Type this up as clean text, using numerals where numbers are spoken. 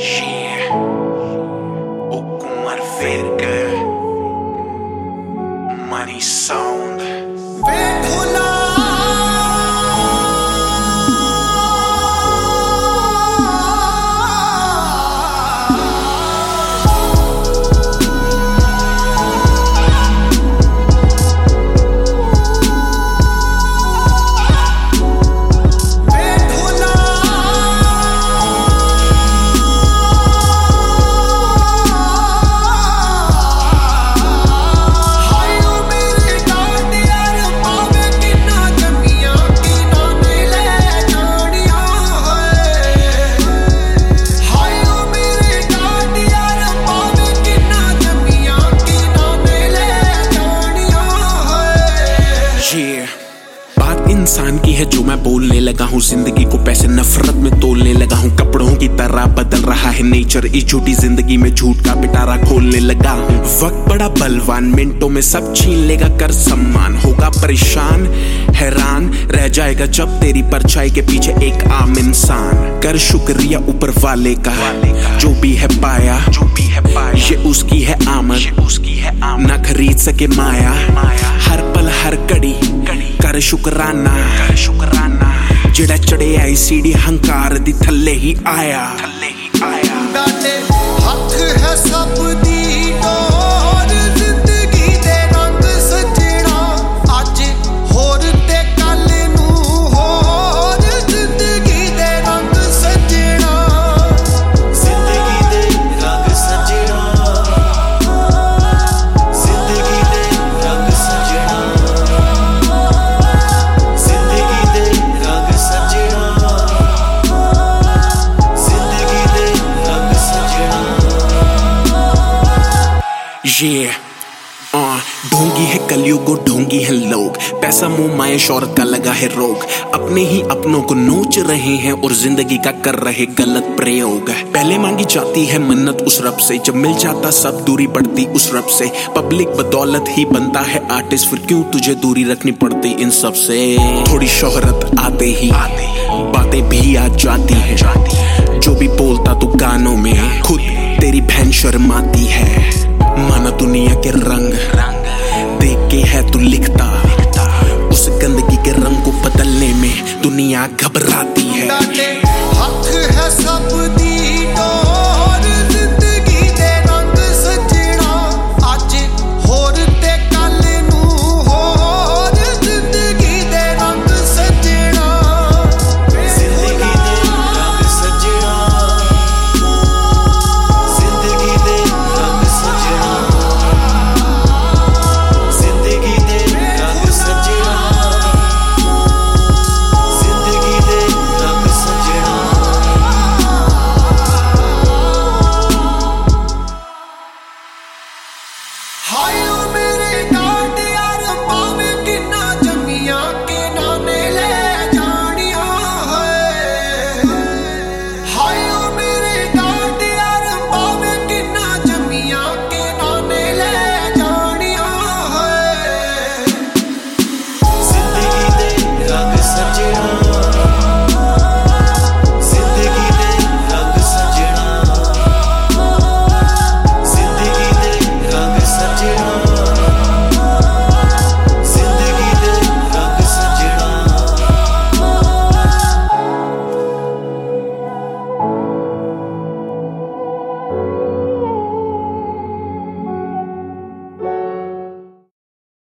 Yeah. O Kumar Verga Money Sound इंसान की है जो मैं बोलने लगा हूँ। जिंदगी को पैसे नफरत में तोलने लगा हूँ। कपड़ों की तरह बदल रहा है नेचर। इस झूठी जिंदगी में झूठ का पिटारा खोलने लगा हूँ। वक्त बड़ा बलवान, मिनटों में सब छीन लेगा कर सम्मान। होगा परेशान हैरान रह जाएगा जब तेरी परछाई के पीछे एक आम इंसान। कर शुक्रिया ऊपर वाले का जो भी है पाया ये उसकी है आमद, ना खरीद सके माया। हर पल हर कड़ी कर शुकराना जेड़ा चढ़े आई सीढ़ी हंकार दी थल्ले ही आया। डाले हक है सब दी और जिंदगी दे रंग सजना। आज होर ते कल नू होर जिंदगी दे रंग सजना। जिंदगी दे रंग सजना। जिंदगी दे रंग सजना। जिंदगी दे रंग सजना। जिंदगी दे रंग सजना। Yeah. ढोंगी है कलयुग ढोंगी है लोग। पैसा मुंह माए शौहरत का लगा है रोग। अपने ही अपनों को नोच रहे हैं और जिंदगी का कर रहे गलत प्रयोग। पहले मांगी जाती है मन्नत उस रब से, जब मिल जाता सब दूरी बढ़ती उस रब से। पब्लिक बदौलत ही बनता है आर्टिस्ट, फिर क्यों तुझे दूरी रखनी पड़ती इन सब से। थोड़ी शोहरत आते ही बातें भी आ जाती है। जो भी बोलता तू गानों में खुद तेरी बहन शर्माती है। माना दुनिया के रंग देख के है तू लिखता, उस गंदगी के रंग को बदलने में दुनिया घबराती है।